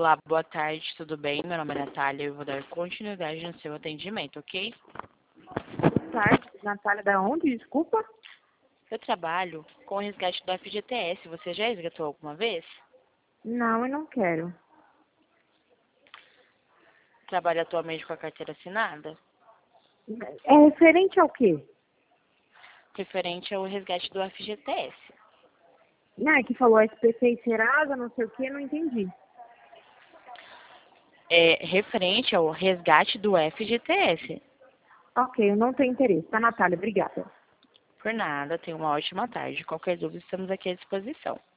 Olá, boa tarde, tudo bem? Meu nome é Natália e eu vou dar continuidade no seu atendimento, ok? Boa tarde, Natália, da onde? Desculpa. Eu trabalho com o resgate do FGTS. Você já resgatou alguma vez? Não, eu não quero. Trabalha atualmente com a carteira assinada? É referente ao quê? Referente ao resgate do FGTS. Não, é que falou SPC e Serasa, não sei o quê, não entendi. É referente ao resgate do FGTS. Ok, eu não tenho interesse. Tá, Natália, obrigada. Por nada, tenha uma ótima tarde. Qualquer dúvida, estamos aqui à disposição.